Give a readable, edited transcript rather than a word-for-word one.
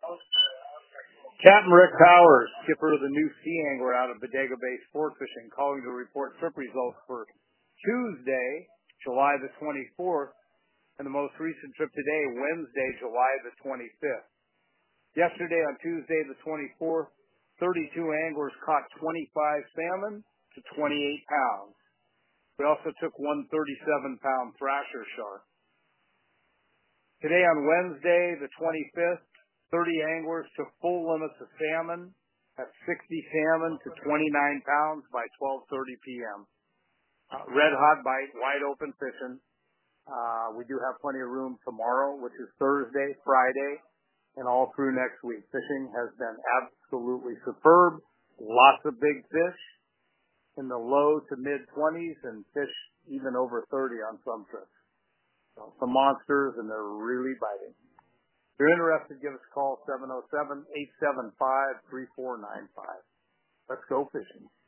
Captain Rick Powers, skipper of the new Sea Angler out of Bodega Bay Sport Fishing, calling to report trip results for Tuesday, July the 24th, and the most recent trip today, Wednesday, July the 25th. Yesterday, on Tuesday the 24th, 32 anglers caught 25 salmon to 28 pounds. We also took one 37-pound thrasher shark. Today, on Wednesday the 25th, 30 anglers took full limits of salmon at 60 salmon to 29 pounds by 12:30 p.m. Red hot bite, wide open fishing. We do have plenty of room tomorrow, which is Thursday, Friday, and all through next week. Fishing has been absolutely superb. Lots of big fish in the low to mid 20s and fish even over 30 on some trips. So some monsters, and they're really biting. If you're interested, give us a call, 707-875-3495. Let's go fishing.